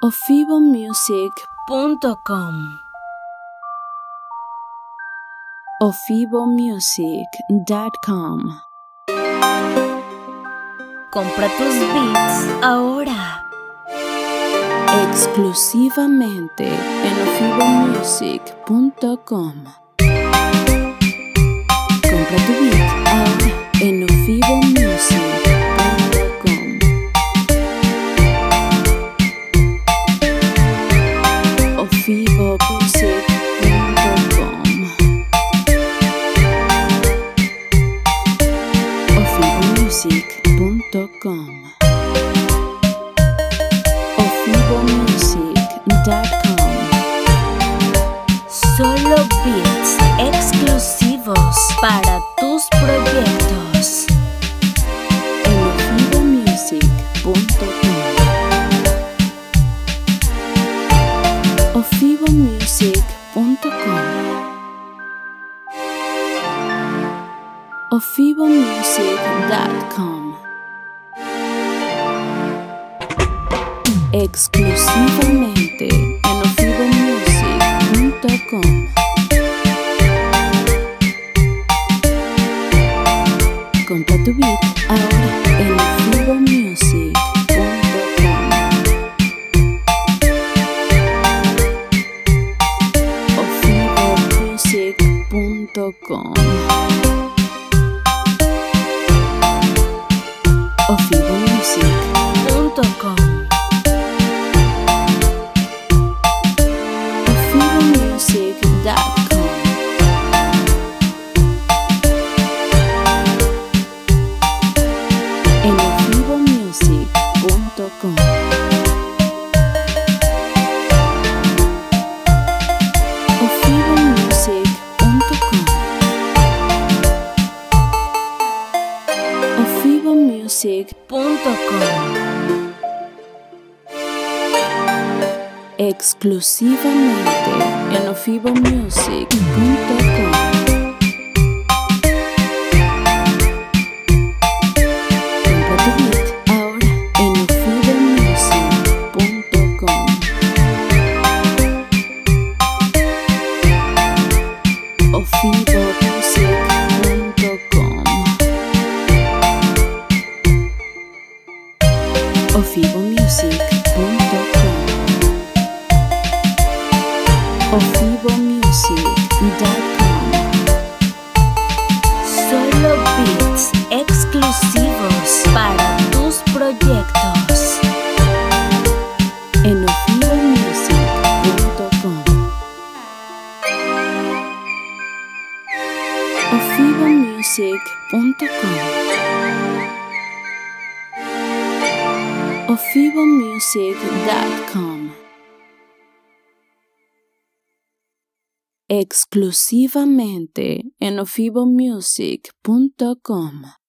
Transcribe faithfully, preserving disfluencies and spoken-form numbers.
ofibo music punto com. ofibo music punto com. Compra tus beats ahora. Exclusivamente en ofibo music punto com. Compra tu beat ahora en ofibo music punto com. ofibo music punto com. ofibo music punto com. ofibo music punto com. Solo beats exclusivos para tus proyectos. En ofibo music punto com. ofibo music punto com. ofibo music punto com. Exclusivamente en ofibo music punto com. Compra tu beat ahora en ofibo music punto com. ofibo music punto com. ofibo music Punto com. ofibo music punto com. En ofibo music punto com. ofibo music punto com. ofibo music Punto com. exclusivamente en ofibo music punto com. Compra tu beat ahora en ofibo music punto com. ofibo music punto com. ofibo music punto com. ofibo music punto com. Solo beats exclusivos para tus proyectos. En ofibo music punto com. ofibo music punto com. ofibo music punto com. Exclusivamente en ofibo music punto com.